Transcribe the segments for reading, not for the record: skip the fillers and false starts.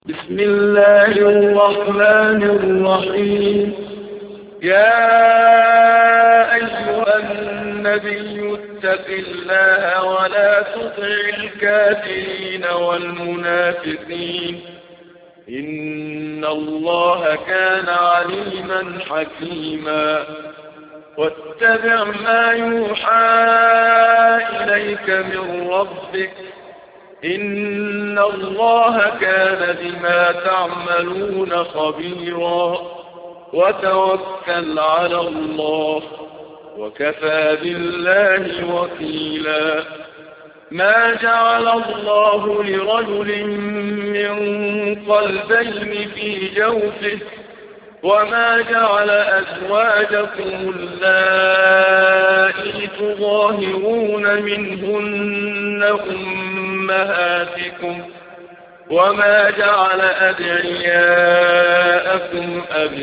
بسم الله الرحمن الرحيم. يا أيها النبي اتق الله ولا تطع الكافرين والمنافقين إن الله كان عليما حكيما. واتبع ما يوحى إليك من ربك إن الله كان بما تعملون خبيرا. وتوكل على الله وكفى بالله وكيلا. ما جعل الله لرجل من قلبين في جوفه وما جعل أزواجكم اللائي تظاهرون منهن أمهاتكم وما جعل أدعياءكم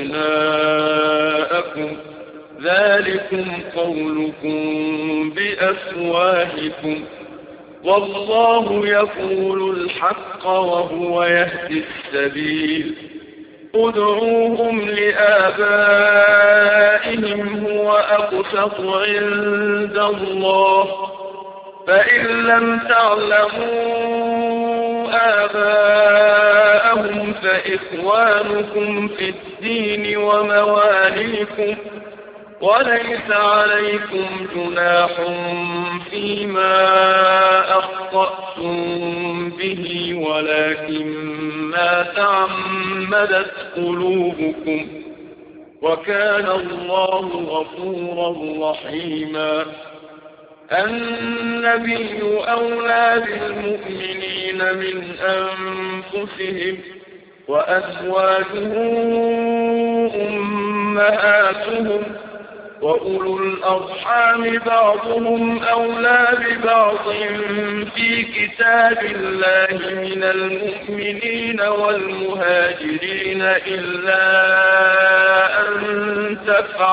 أبناءكم ذلكم قولكم بأفواهكم والله يقول الحق وهو يهدي السبيل. ادعوهم لآبائهم هو أقسط عند الله فإن لم تعلموا آباءهم فإخوانكم في الدين ومواليكم وليس عليكم جناح فيما أخطأتم به ولكن ما تعمدت قلوبكم وكان الله غفورا رحيما. النبي أولى بالمؤمنين من أنفسهم وأزواجه أمهاتهم وأولو الأرحام بعضهم أولى ببعض في كتاب الله من المؤمنين والمهاجرين إلا أن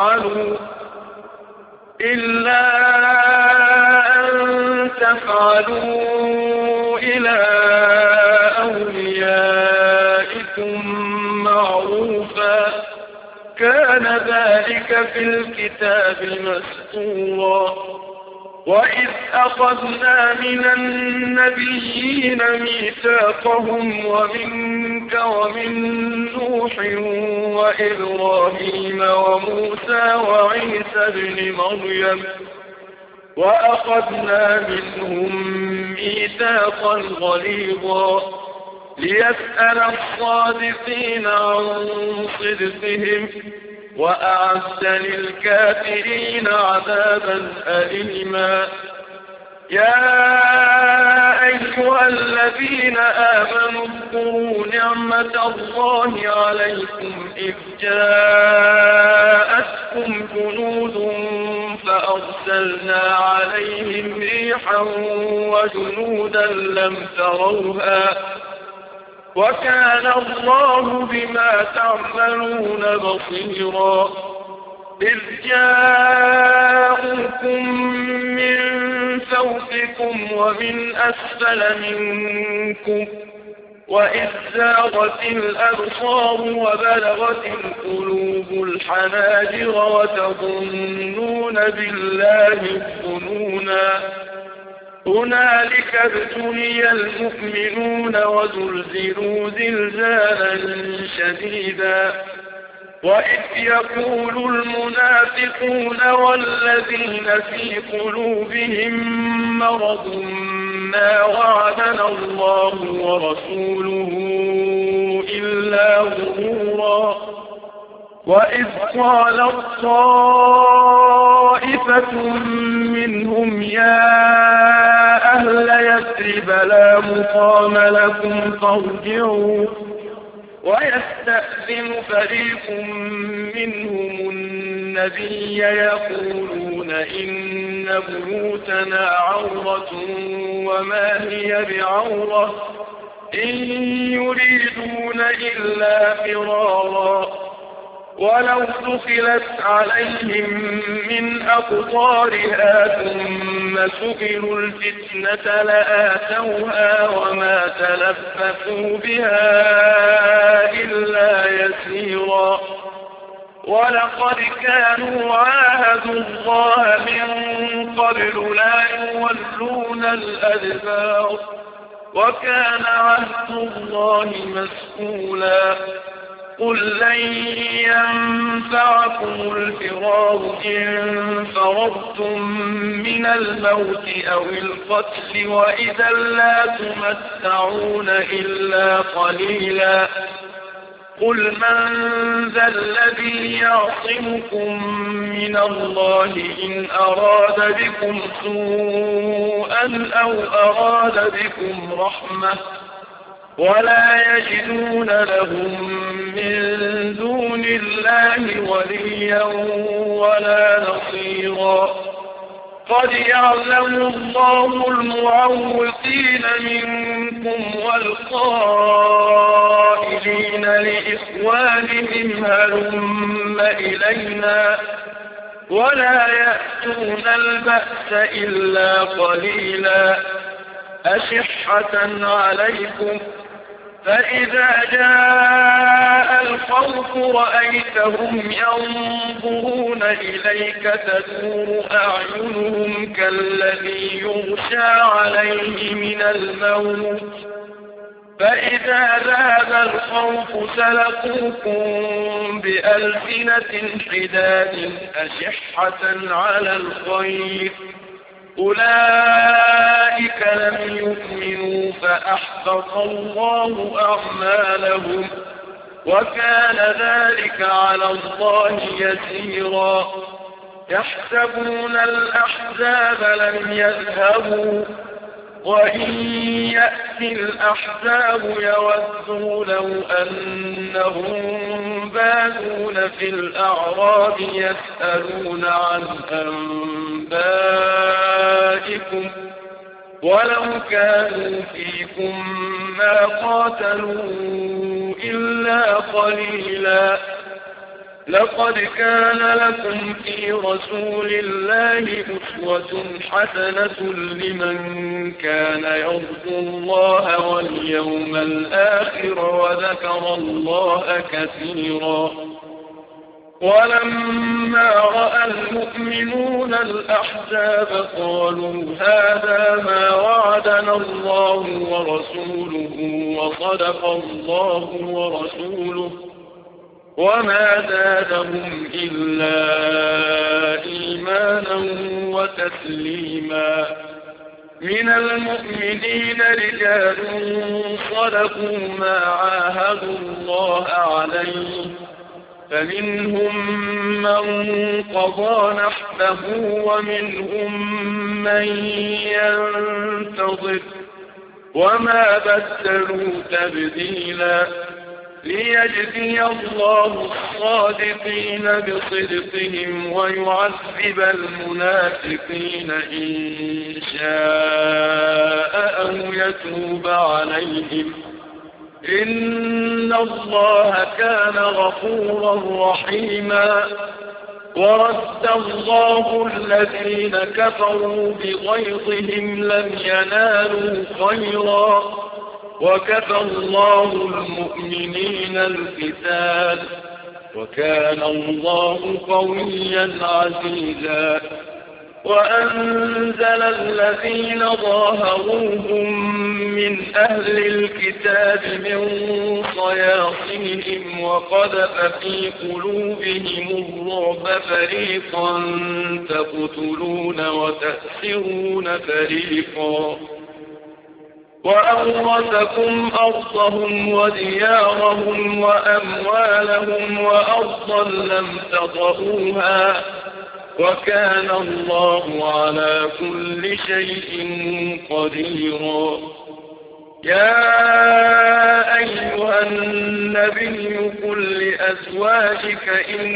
تفعلوا إلى أوليائكم معروفا كان ذلك في الكتاب مسطورا. وإذ أخذنا من النبيين ميثاقهم ومنك ومن نوح وإبراهيم وموسى وعيسى ابن مريم وأخذنا منهم ميثاقا غليظا ليسأل الصادقين عن صدقهم وأعد للكافرين عذابا أليما. يا أيها الذين آمنوا اذكروا نعمة الله عليكم إذ جاءتكم جنود فأرسلنا عليهم ريحا وجنودا لم تروها وكان الله بما تعملون بصيرا. إذ جاءوكم من فوقكم ومن أسفل منكم وإذ زاغت الأبصار وبلغت القلوب الحناجر وتظنون بالله الظنونا. هنالك ابتلي المؤمنون وزلزلوا زلزالا شديدا. وإذ يقول المنافقون والذين في قلوبهم مرض ما وعدنا الله ورسوله إلا غرورا. وإذ قالت طائفة منهم يا أهل يثرب لا مقام لكم فارجعوا ويستأذن فريق منهم النبي يقولون إن بيوتنا عورة وما هي بعورة إن يريدون إلا فرارا ولو دخلت عليهم من أقطارها ثم سئلوا الفتنة لآتوها وما تلبثوا بها إلا يسيرا ولقد كانوا عاهدوا الله من قبل لا يولون الأدبار وكان عهد الله مسئولا قل لن ينفعكم الفرار إن فررتم من الموت أو القتل وإذا لا تمتعون إلا قليلا قل من ذا الذي يعصمكم من الله إن أراد بكم سوءا أو أراد بكم رحمة ولا يجدون لهم من دون الله وليا ولا نصيرا قد يعلم الله المعوقين منكم والقائلين لإخوانهم هلم إلينا ولا يأتون البأس إلا قليلا أشحة عليكم فإذا جاء الخوف رأيتهم ينظرون إليك تدور أعينهم كالذي يغشى عليه من الموت فإذا ذهب الخوف سلقوكم بألسنة حداد أشحة على الخير أولئك لم يؤمنوا فأحبط الله أعمالهم وكان ذلك على الله يسيرا يحسبون الأحزاب لم يذهبوا وإن يأتي الأحزاب يودوا لو أنهم بادون في الأعراب يسألون عن أنبائكم ولو كانوا فيكم ما قاتلوا إلا قليلا لقد كان لكم في رسول الله أسوة حسنة لمن كان يرجو الله واليوم الآخر وذكر الله كثيرا ولما رأى المؤمنون الأحزاب قالوا هذا ما وعدنا الله ورسوله وصدق الله ورسوله وما زادهم إلا إيمانا وتسليما من المؤمنين رجال صدقوا ما عاهدوا الله عليه فمنهم من قضى نحبه ومنهم من ينتظر وما بدلوا تبديلا ليجزي الله الصادقين بصدقهم ويعذب المنافقين إن شاء أو يتوب عليهم إن الله كان غفورا رحيما ورد الله الذين كفروا بغيظهم لم ينالوا خيرا وكفى الله المؤمنين القتال وكان الله قويا عزيزا وأنزل الذين ظاهروهم من أهل الكتاب من صياصيهم وقذف في قلوبهم الرعب فريقا تقتلون وتأسرون فريقا وأورثكم أرضهم وديارهم وأموالهم وأرضا لم تطئوها وكان الله على كل شيء قديرا يا أيها النبي قل لأزواجك إن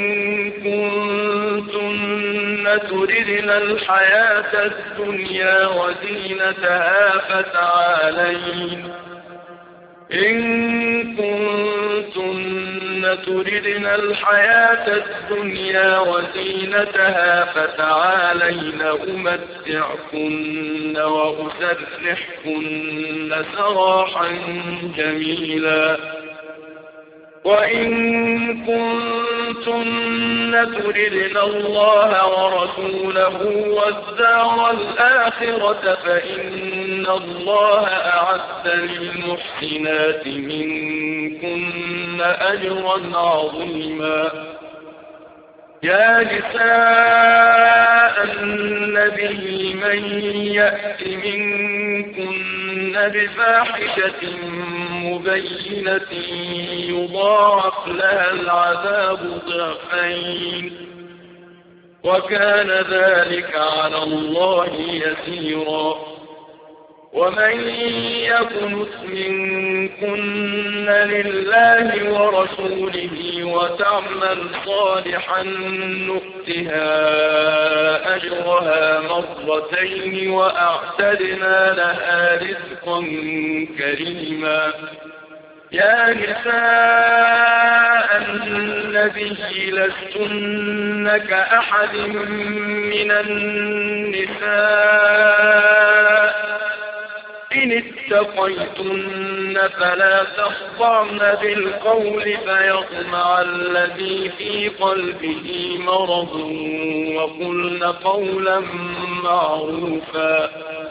كنتن تردن الحياة الدنيا وزينتها فتعالين تردن الحياة الدنيا وزينتها فتعالين أمتعكن وأسرحكن سراحا جميلا وإن كنتن تردن الله ورسوله والدار الآخرة فإن الله أعد للمحسنات منكن أجرا عظيما يا نساء النبي من يأت منكن بفاحشة مبينة يضاعف لها العذاب ضعفين وكان ذلك على الله يسيرا ومن يقنت منكن لله ورسوله وتعمل صالحا نؤتها أجرها مرتين وأعتدنا لها رزقا كريما يا نساء النبي لستن كأحد من النساء إن اتقيتن فلا تخضعن بالقول فيطمع الذي في قلبه مرض وقلن قولا معروفا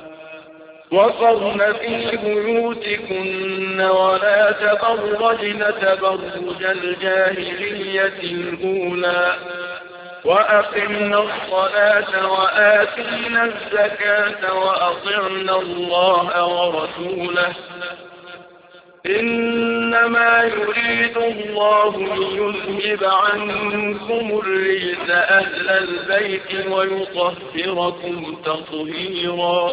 وقرن في بيوتكن ولا تبرجن تبرج الجاهلية الأولى وأقمنا الصلاة وآتينا الزكاة وأطعنا الله ورسوله إنما يريد الله ليذهب عنكم الرجس أهل البيت ويطهركم تطهيرا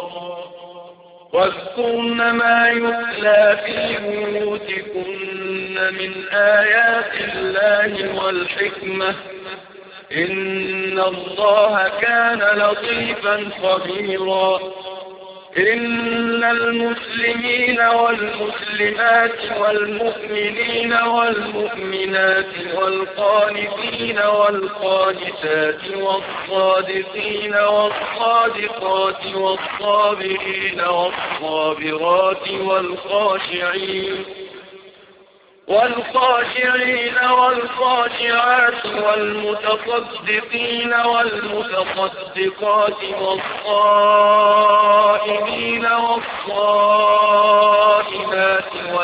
واذكرن ما يتلى في بيوتكن من آيات الله والحكمة إن الله كان لطيفا خبيرا إن المسلمين والمسلمات والمؤمنين والمؤمنات والقانتين والقانتات والصادقين والصادقات والصابرين والصابرات والخاشعين والخاشعات والمتصدقين والمتصدقات والصائمين والصائمات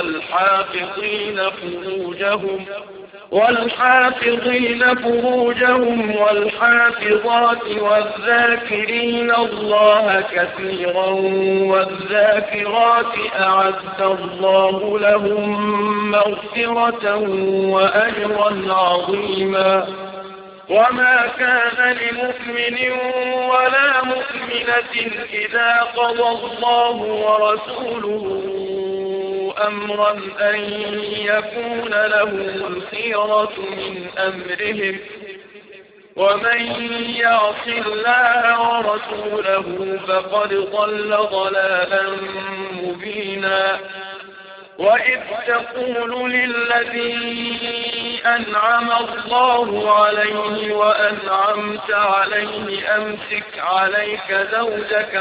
والحافظين فروجهم والحافظات والذاكرين الله كثيرا والذاكرات أعد الله لهم مغفرة وأجرا عظيما وما كان لمؤمن ولا مؤمنة إذا قضى الله ورسوله أمرا أن يكون لهم الخيرة من أمرهم ومن يعص الله ورسوله فقد ضل ضلالا مبينا وإذ تقول للذي أنعم الله عليه وأنعمت عليه أمسك عليك زوجك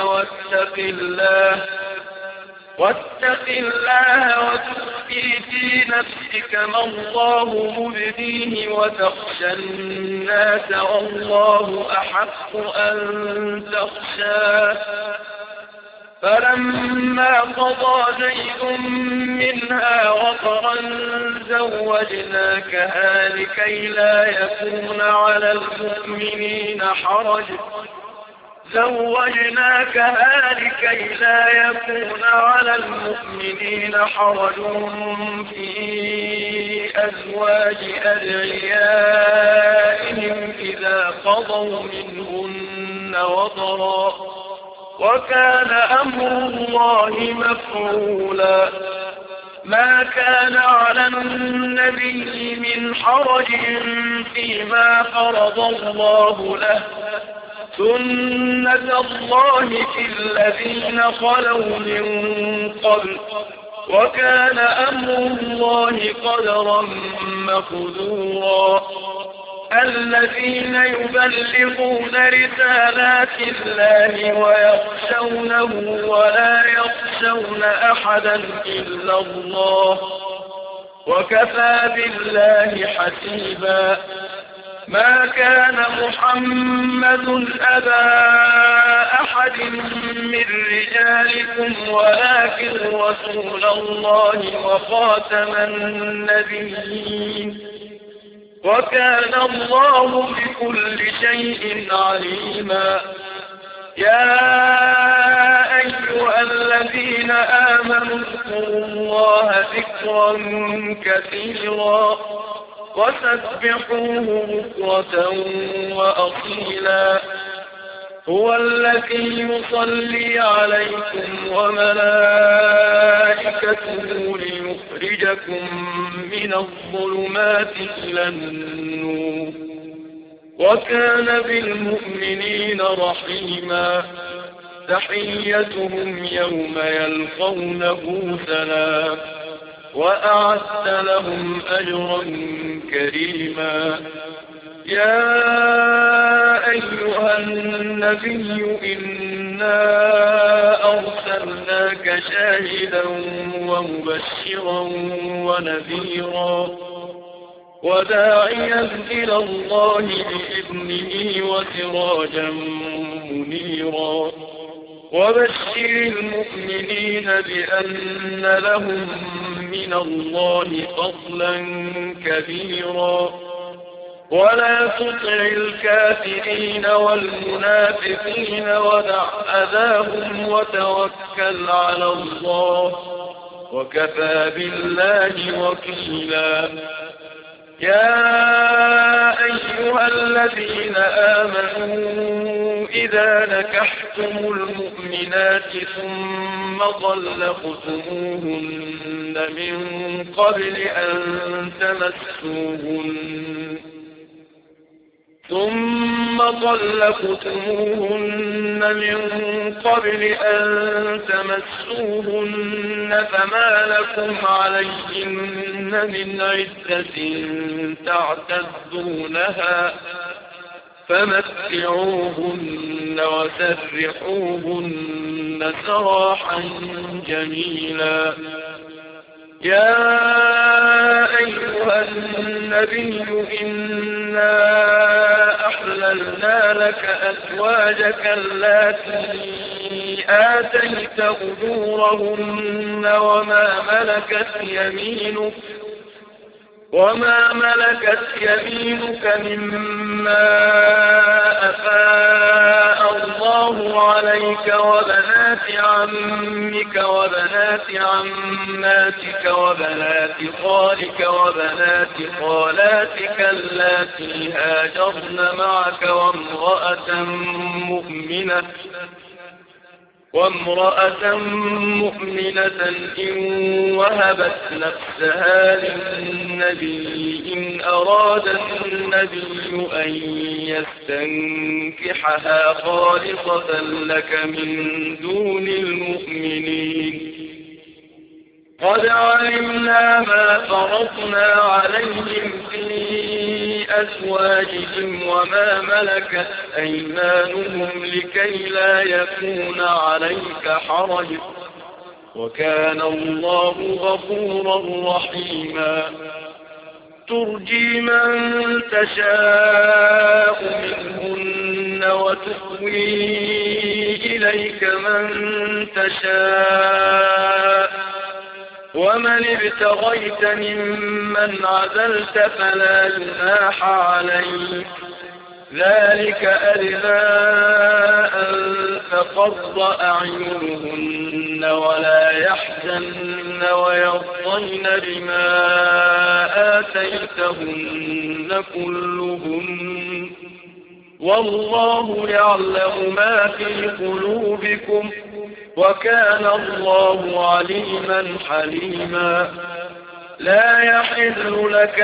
واتق الله وتخفي في نفسك ما الله مبديه وتخشى الناس والله أحق أن تخشاه فلما قضى زيد منها وطرا زوجناكها لكي لا يكون على المؤمنين حرج في أزواج أدعيائهم إذا قضوا منهن وطرا وكان أمر الله مفعولا ما كان على النبي من حرج فيما فرض الله له سنة الله في الذين خلوا من قبل وكان أمر الله قدرا مقدورا. الذين يبلغون رسالات الله ويخشونه ولا يخشون أحدا إلا الله وكفى بالله حسيبا. ما كان محمد أبا أحد من رجالكم ولكن رسول الله وخاتم النبيين وكان الله بكل شيء عليما. يا أيها الذين آمنوا اذكروا الله ذكرا كثيرا وسبحوه بكرة وأصيلا. هو الذي يصلي عليكم وملائكته ليخرجكم من الظلمات إلى النور وكان بالمؤمنين رحيما. تحيتهم يوم يلقونه سلام وأعد لهم أجرا كريما. يا أيها النبي إنا أرسلناك شاهدا ومبشرا ونذيرا وداعيا إلى الله بإذنه وسراجا منيرا. وبشر المؤمنين بأن لهم من الله فضلا كبيرا. ولا تطع الكافرين والمنافقين ودع أذاهم وتوكل على الله وكفى بالله وكيلا. يا أيها الذين آمنوا إذا نكحتم المؤمنات ثم طلقتموهن من قبل أن تمسوهن فما لكم عليهن من عدة تعتدونها فمتعوهن وسرحوهن سراحا جميلا. يا أيها النبي إنا أحللنا لك أزواجك اللاتي آتيت أجورهن وما ملكت يمينك مما أفاء الله عليك وبنات عمك وبنات عماتك وبنات خالك وبنات خالاتك اللاتي هاجرن معك وامرأة مؤمنة إن وهبت نفسها للنبي إن أراد النبي أن يستنكحها خالصة لك من دون المؤمنين. قد علمنا ما فرضنا عليهم في أزواجهم وما ملكت أيمانهم لكي لا يكون عليك حرج وكان الله غفورا رحيما. ترجي من تشاء منهن وتؤوي إليك من تشاء ومن ابتغيت ممن عزلت فلا جناح عليك. ذلك أدنى أن تقر أعينهن ولا يحزن ويرضين بما آتيتهن كلهن والله يعلم ما في قلوبكم وكان الله عليما حليما. لا يحل لك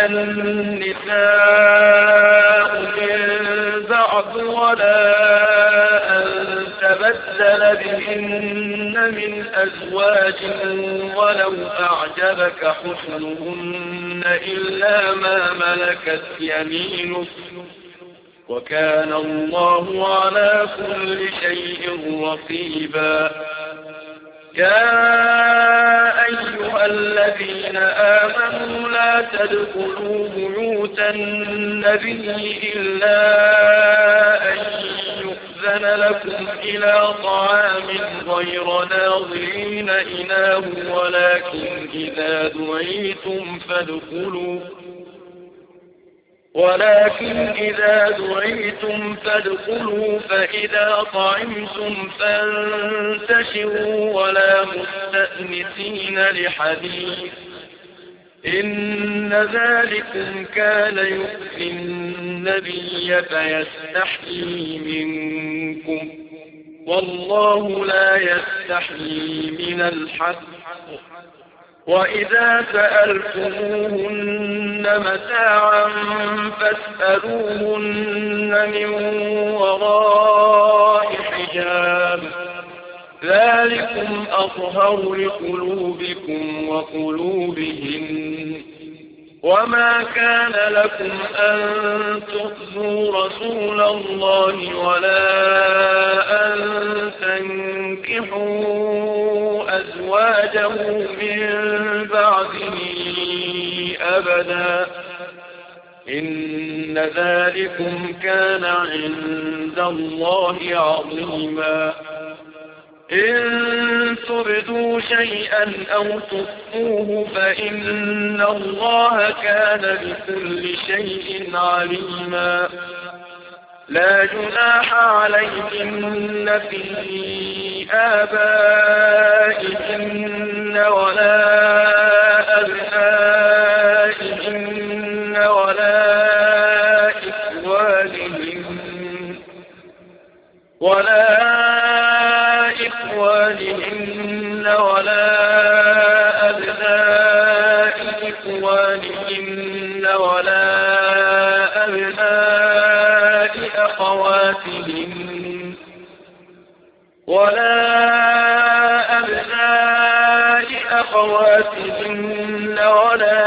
النساء من بعد ولا أن تبدل بهن من أزواج ولو أعجبك حسنهن إلا ما ملكت يمينك وكان الله على كل شيء رقيبا. يا أيها الذين آمنوا لا تدخلوا بيوت النبي إلا أن يؤذن لكم إلى طعام غير ناظرين إناه ولكن إذا دعيتم فادخلوا فإذا طعمتم فانتشروا ولا مستأنسين لحديث إن ذلكم كان يؤذي النبي فيستحيي منكم والله لا يستحيي من الحق. وإذا سألتموهن متاعا فاسألوهن من وراء حجاب ذلكم أطهر لقلوبكم وقلوبهن. وما كان لكم أن تؤذوا رسول الله ولا أن تنكحوا أزواجه من بعده أبدا إن ذلكم كان عند الله عظيما. إن تبدوا شيئا أو تخفوه فإن الله كان بكل شيء عليما. لا جناح عليهن في آبائهن ولا أبنائهن ولا إخوانهن ولا أبناء إخوانهن ولا أبناء أخواتهن ولا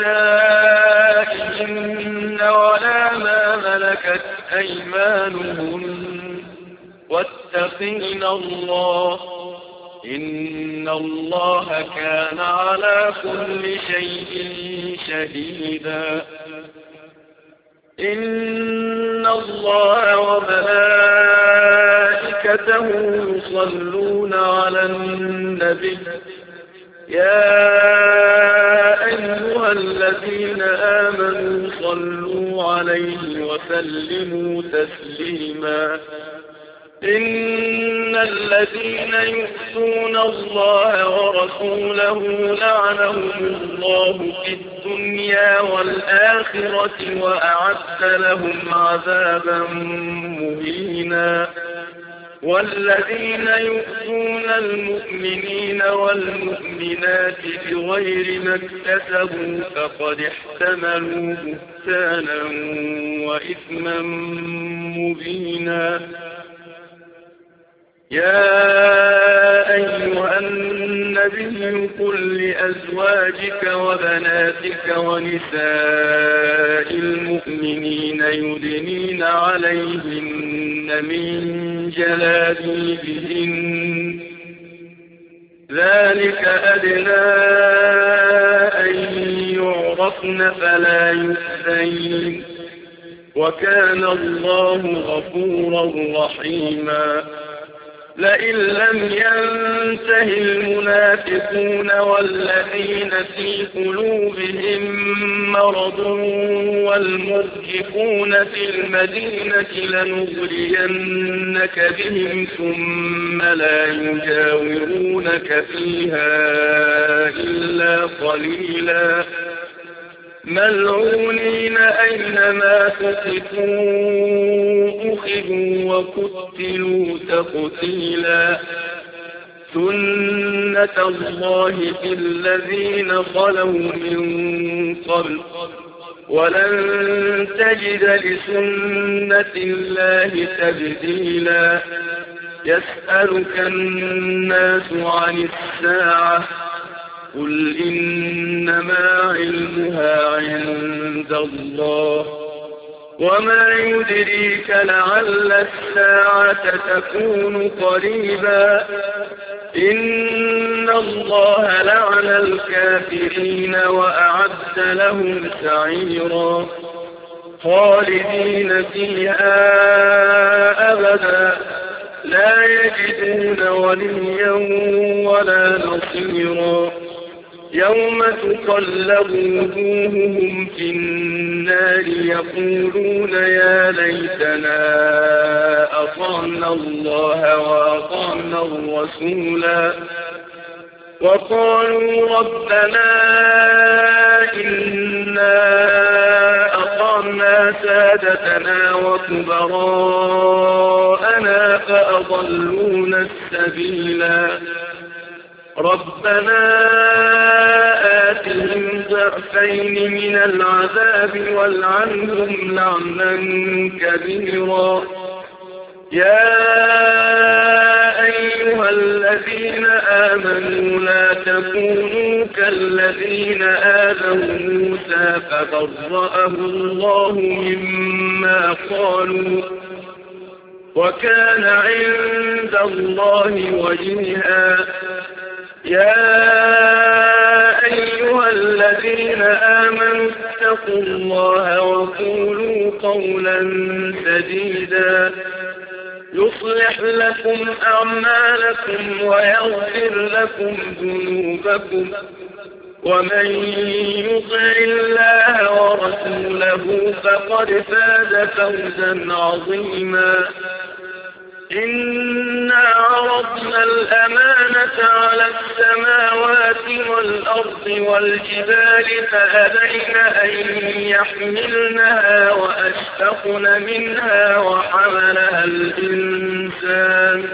نسائهن ولا ما ملكت أيمانهن واتقين الله إن الله كان على كل شيء شهيدا. إن الله وملائكته يصلون على النبي يا أيها الذين آمنوا صلوا عليه وسلموا تسليما. إن الذين يؤذون الله ورسوله لعنهم الله في الدنيا والآخرة وأعد لهم عذابا مهينا. والذين يؤذون المؤمنين والمؤمنات بغير ما اكتسبوا فقد احتملوا بهتانا وإثما مبينا. يا أيها النبي قل لأزواجك وبناتك ونساء المؤمنين يدنين عليهن من جلابيبهن ذلك أدنى أن يعرفن فلا يؤذين وكان الله غفورا رحيما. لئن لم ينته المنافقون والذين في قلوبهم مرض والمرجفون في المدينة لنغرينك بهم ثم لا يجاورونك فيها إلا قليلا ملعونين أينما ثقفوا أخذوا وقتلوا تقتيلا. سنة الله في الذين خلوا من قبل ولن تجد لسنة الله تبديلا. يسألك الناس عن الساعة قل إنما علمها عند الله وما يدريك لعل الساعة تكون قريبا إن الله لعن الكافرين وأعد لهم سعيرا خالدين فيها أبدا لا يجدون وليا ولا نصيرا يوم تقلب وجوههم في النار يقولون يا ليتنا أطعنا الله وأطعنا الرسولا وقالوا ربنا إنا أطعنا سادتنا وكبراءنا فأضلونا السبيلا ربنا آتهم ضعفين من العذاب والعنهم لعنا كبيرا يا أيها الذين آمنوا لا تكونوا كالذين آذوا موسى فبرأه الله مما قالوا وكان عند الله وجيها يا أيها الذين آمنوا اتقوا الله وقولوا قولا سديدا يصلح لكم أعمالكم ويغفر لكم ذنوبكم ومن يطع الله ورسوله فقد فاز فوزا عظيما إنا عرضنا الأمانة على السماوات والأرض والجبال فأبين أن يحملنها وأشفقن منها وحملها الإنسان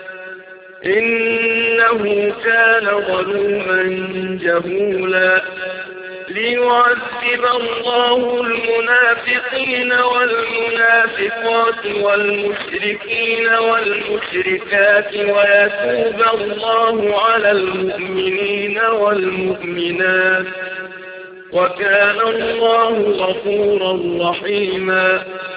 إنه كان ظلوما جهولا ليعذب الله المنافقين والمنافقات والمشركين والمشركات ويتوب الله على المؤمنين والمؤمنات وكان الله غفورا رحيما